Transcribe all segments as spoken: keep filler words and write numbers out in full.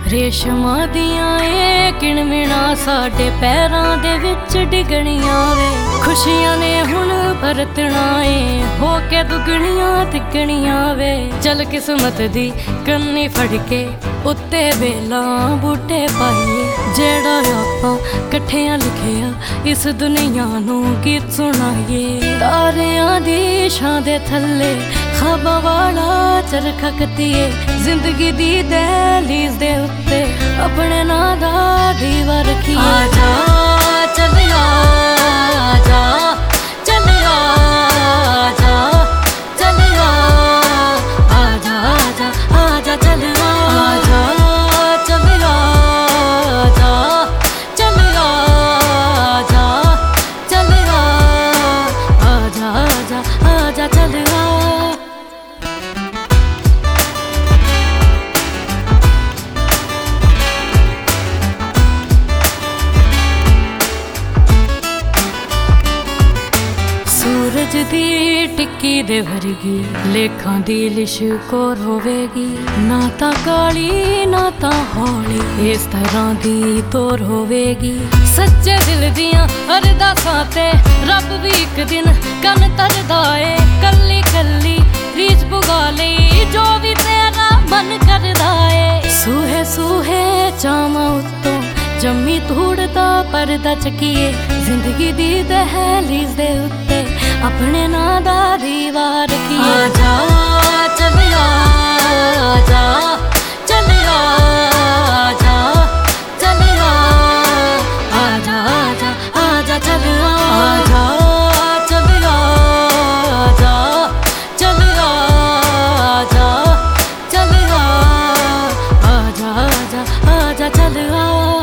ਰੇਸ਼ਮਾਂ ਦੀਆਂ ਏ ਕਿਣਮਿਣਾ ਸਾਡੇ ਪੈਰਾਂ ਦੇ ਵਿੱਚ ਡਿੱਗਣੀਆਂ ਵੇ। ਖੁਸ਼ੀਆਂ ਨੇ ਹੁਣ ਵਰਤਣਾ ਏ ਹੋ ਕੇ ਦੁੱਗਣੀਆਂ ਤਿੱਗਣੀਆਂ ਵੇ। ਚੱਲ ਕਿਸਮਤ ਦੀ ਕੰਨੀ ਫੜ ਕੇ ਉੱਤੇ ਵੇਲਾਂ ਬੂਟੇ ਪਾਈਏ। ਜਿਹੜਾ ਆਪਾਂ ਇਕੱਠਿਆਂ ਲਿਖਿਆ ਇਸ ਦੁਨੀਆ ਨੂੰ ਗੀਤ ਸੁਣਾਈਏ। ਤਾਰਿਆਂ ਦੀ ਛਾਂ ਦੇ ਥੱਲੇ ਖਾਬਾਂ ਵਾਲਾ ਚਰਖਾ ਕੱਤੀਏ। ਜ਼ਿੰਦਗੀ ਦੀ ਦਹਿਲੀਜ਼ ਦੇ ਉੱਤੇ ਆਪਣੇ ਨਾਂ ਦਾ ਦੀਵਾ ਰੱਖੀਏ। ਆਜਾ ਚੱਲਿਆ ਆਜਾ ਚੱਲਿਆ ਆਜਾ ਚੱਲਿਆ ਆਜਾ ਆਜਾ ਆਜਾ ਚੱਲਿਆ ਆਜਾ ਚੱਲਿਆ ਆਜਾ ਚੱਲਿਆ ਆਜਾ ਚੱਲਿਆ ਆਜਾ ਆਜਾ ਆਜਾ ਚੱਲਿਆ। ਸੂਰਜ ਦੀ ਟਿੱਕੀ ਦੇ ਵਰਗੀ ਲੇਖਾਂ ਦੀ ਲਿਸ਼ਕੋਰ ਹੋਵੇਗੀ। ਨਾ ਤਾਂ ਕਾਲੀ ਨਾ ਤਾਂ ਹੌਲੀ ਇਸ ਤਰ੍ਹਾਂ ਦੀ ਤੋਰ ਹੋਵੇਗੀ। ਸੱਚੇ ਦਿਲ ਦੀਆਂ ਅਰਦਾਸਾਂ ਤੇ ਰੱਬ ਵੀ ਇੱਕ ਦਿਨ ਕੰਨ ਧਰਦਾ ਏ। ਕੱਲੀ ਕੱਲੀ ਰੀਝ ਪੁਗਾ ਲਈ ਜੋ ਵੀ ਤੇਰਾ ਮਨ ਕਰਦਾ ਏ। ਸੂਹੇ ਸੂਹੇ ਚਾਵਾਂ ਉੱਤੋਂ ਜੰਮੀ ਧੂੜ ਦਾ ਪਰਦਾ ਚੱਕੀਏ। ਜ਼ਿੰਦਗੀ ਦੀ ਦਹਿਲੀਜ਼ ਦੇ ਉੱਤੇ ਆਪਣੇ ਨਾਂ ਦਾ ਦੀਵਾ ਰੱਖੀਏ। ਆਜਾ ਚੱਲਿਆ ਆਜਾ ਚੱਲਿਆ ਆਜਾ ਚੱਲਿਆ ਆਜਾ ਆਜਾ ਆਜਾ ਚੱਲਿਆ ਆਜਾ ਚੱਲਿਆ ਆਜਾ ਚੱਲਿਆ ਆਜਾ ਚੱਲਿਆ ਆਜਾ ਆਜਾ ਆਜਾ ਚੱਲਿਆ।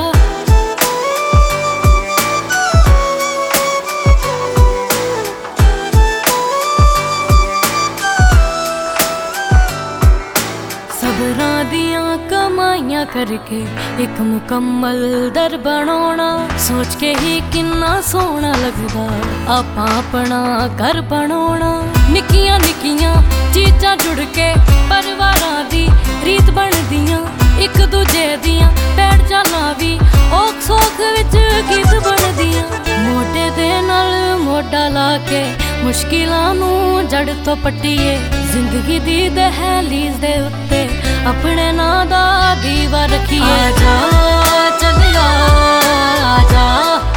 ਸਬਰਾਂ ਦੀਆਂ ਕਮਾਈਆਂ ਕਰਕੇ ਇੱਕ ਮੁਕੰਮਲ ਦਰ ਬਣਾਉਣਾ ਸੋਚ ਕੇ ਹੀ ਕਿੰਨਾ ਸੋਹਣਾ ਲੱਗਦਾ ਆਪਾਂ ਆਪਣਾ ਘਰ ਬਣਾਉਣਾ। ਨਿੱਕੀਆਂ ਨਿੱਕੀਆਂ ਚੀਜ਼ਾਂ ਜੁੜ ਕੇ ਪਰਿਵਾਰਾਂ ਦੀ ਰੀਤ ਬਣਦੀਆਂ। ਇੱਕ ਦੂਜੇ ਦੀਆਂ ਪੈੜ ਚਾਲਾਂ ਵੀ ਔਖ ਸੌਖ ਵਿੱਚ ਗੀਤ ਬਣਦੀਆਂ। ਮੋਢੇ ਦੇ ਨਾਲ ਮੋਢਾ ਲਾ ਕੇ ਮੁਸ਼ਕਿਲਾਂ ਨੂੰ ਜੜ ਤੋਂ ਪੱਟੀਏ। ਜ਼ਿੰਦਗੀ ਦੀ ਦਹਿਲੀਜ਼ ਦੇ ਉੱਤੇ ਆਪਣੇ ਨਾਂ ਦਾ ਦੀਵਾ ਰੱਖੀਏ। ਆਜਾ ਚੱਲਿਆ ਆਜਾ